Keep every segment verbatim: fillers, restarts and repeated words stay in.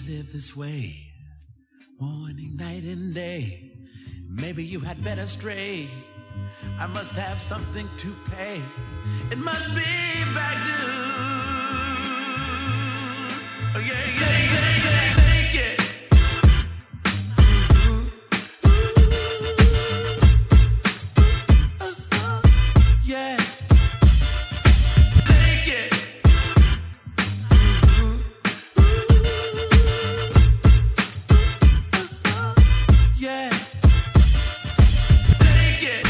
live this way, morning, night, and day. Maybe you had better stray. I must have something to pay. It must be back dues. Oh, yeah, yeah, yeah, yeah. Take it. Yeah. Take it. Yeah. Take it.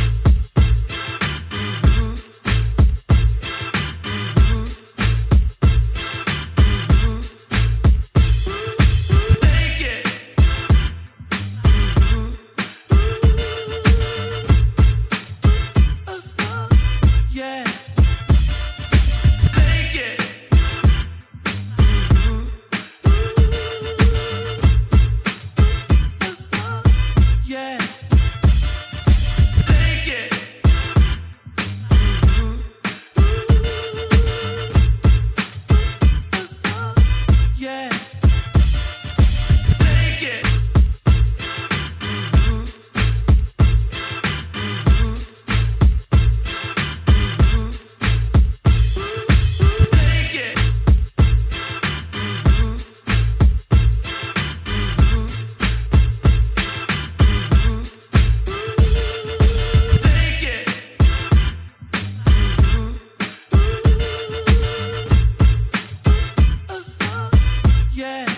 Yeah.